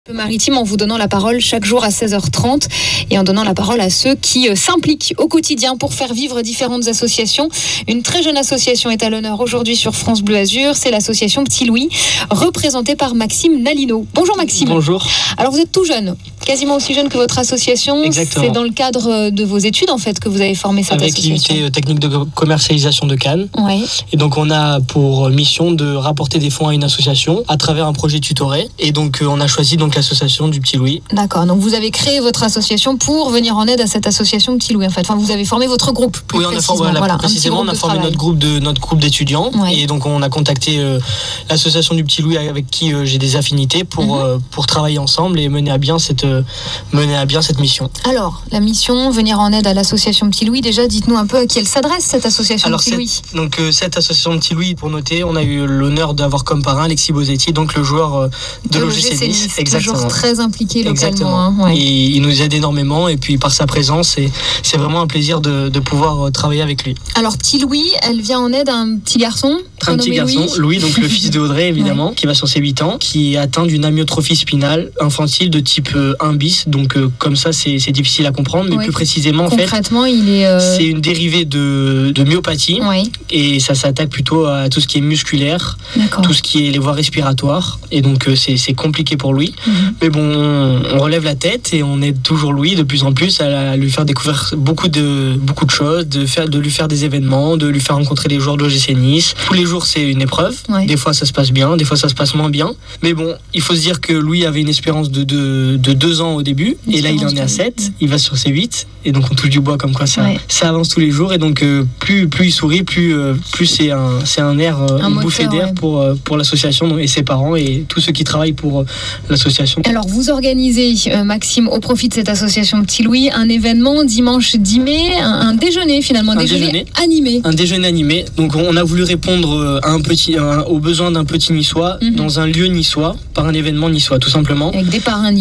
Maritime en vous donnant la parole chaque jour à 16h30 et en donnant la parole à ceux qui s'impliquent au quotidien pour faire vivre différentes associations. Une très jeune association est à l'honneur aujourd'hui sur France Bleu Azur, c'est l'association Petit Louis, représentée par Maxime Nalino. Bonjour Maxime. Bonjour. Alors vous êtes tout jeune, quasiment aussi jeune que votre association. Exactement. C'est dans le cadre de vos études en fait que vous avez formé cette avec association. l'unité technique de commercialisation de Cannes. Ouais. Et donc on a pour mission de rapporter des fonds à une association à travers un projet tutoré. Et donc on a choisi donc l'association du Petit Louis. D'accord, donc vous avez créé votre association pour venir en aide à cette association Petit Louis en fait. Enfin, vous avez formé votre groupe plus Oui, précisément. On a formé notre groupe d'étudiants. Ouais. Et donc on a contacté l'association du Petit Louis avec qui j'ai des affinités pour travailler ensemble et mener à bien cette mission. Alors, la mission, venir en aide à l'association Petit Louis, déjà dites-nous un peu à qui elle s'adresse cette association Petit Louis. Cette association Petit Louis, pour noter, on a eu l'honneur d'avoir comme parrain Alexis Bosetti, donc le joueur de l'OGC Nice. Exactement. Toujours très impliqué localement. Exactement. Hein, ouais. Et il nous aide énormément et puis par sa présence, c'est vraiment un plaisir de pouvoir travailler avec lui. Alors Petit Louis, elle vient en aide à un petit garçon. Un petit garçon, Louis, donc le fils de Audrey évidemment, ouais. Qui va sur ses 8 ans, qui est atteint d'une amyotrophie spinale infantile de type 1 bis, donc comme ça c'est difficile à comprendre, mais plus précisément concrètement, c'est une dérivée de myopathie, et ça s'attaque plutôt à tout ce qui est musculaire, tout ce qui est les voies respiratoires, et donc c'est compliqué pour Louis, mais bon, on relève la tête et on aide toujours Louis de plus en plus à lui faire découvrir beaucoup de choses, de lui faire des événements, de lui faire rencontrer les joueurs de l'OGC Nice. Tous les jours c'est une épreuve, des fois ça se passe bien, des fois ça se passe moins bien, mais bon, il faut se dire que Louis avait une espérance de 2 ans au début, et là il en est à 7, il va sur ses 8, et donc on touche du bois comme quoi ça avance tous les jours, et donc plus il sourit, plus c'est un air, une bouffée d'air pour l'association et ses parents et tous ceux qui travaillent pour l'association. Alors vous organisez, Maxime, au profit de cette association Petit Louis, un événement dimanche 10 mai, un déjeuner finalement, un déjeuner animé. Un déjeuner animé, donc on a voulu répondre aux besoins d'un petit niçois dans un lieu niçois, par un événement niçois tout simplement. Avec des parrains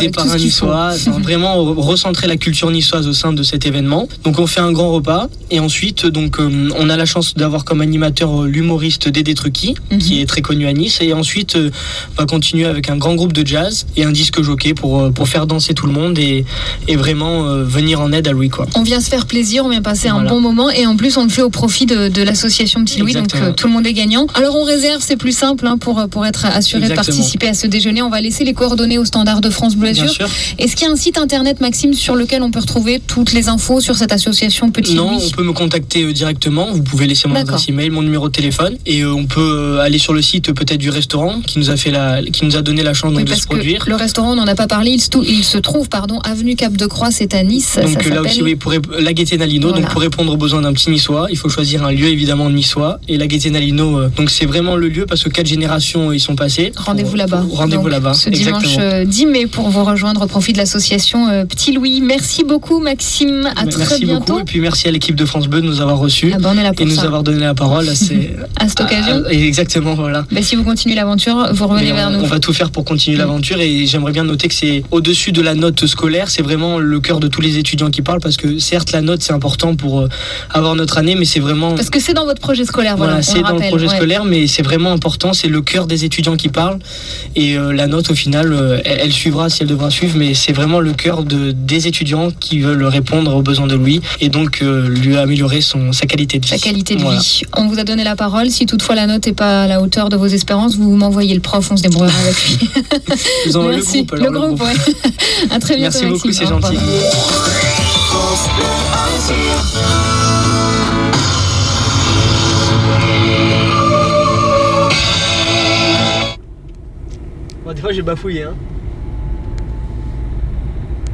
niçois. Vraiment recentrer la culture niçoise au sein de cet événement. Donc on fait un grand repas et ensuite donc on a la chance d'avoir comme animateur l'humoriste Dédé Trucchi, qui est très connu à Nice, et ensuite on va continuer avec un grand groupe de jazz et un disque jockey pour faire danser tout le monde et vraiment venir en aide à Louis quoi. On vient se faire plaisir, on vient passer un bon moment, et en plus on le fait au profit de l'association Petit Louis. Exactement. Donc tout le monde est gagnant. Alors on réserve, c'est plus simple pour être assuré de participer à ce déjeuner. On va laisser les coordonnées au standard de France Bleu Azur. Est-ce qu'il y a un site internet, Maxime, sur lequel on peut retrouver toutes les infos sur cette association Petit Louis? Non, on peut me contacter directement. Vous pouvez laisser mon adresse email, mon numéro de téléphone, et on peut aller sur le site peut-être du restaurant qui nous a donné la chance de se produire. Le restaurant, on n'en a pas parlé. Il se trouve, avenue Cap de Croix, c'est à Nice. Donc là aussi, pour la Gaîté Nalino. Voilà. Donc pour répondre aux besoins d'un petit niçois, il faut choisir un lieu évidemment niçois, et la Gaîté Nalino. Donc c'est vraiment le lieu parce que 4 générations ils sont passés. Rendez-vous là-bas. Rendez-vous là-bas. Ce dimanche 10 mai pour vous rejoindre au profit de l'association Petit Louis. Merci beaucoup Maxime. À très bientôt. Merci beaucoup, et puis merci à l'équipe de France Bleu de nous avoir reçus et nous avoir donné la parole à cette occasion. Exactement, voilà. Si vous continuez l'aventure, vous revenez vers nous. On va tout faire pour continuer l'aventure, et j'aimerais bien noter que c'est au-dessus de la note scolaire, c'est vraiment le cœur de tous les étudiants qui parlent, parce que certes la note c'est important pour avoir notre année, mais c'est vraiment... Parce que c'est dans votre projet scolaire, c'est dans le projet scolaire, mais c'est vraiment important, c'est le cœur des étudiants qui parlent, et la note au final, elle suivra si elle devra suivre, mais c'est vraiment le cœur des étudiants qui veulent répondre aux besoins de Louis, et donc lui améliorer sa qualité de vie. Sa qualité de vie. On vous a donné la parole, si toutefois la note n'est pas à la hauteur de vos espérances, vous m'envoyez le prof, on se débrouillera avec lui. Je vous envoie le groupe. Le groupe. À très bientôt. Merci beaucoup, c'est gentil. Des fois j'ai bafouillé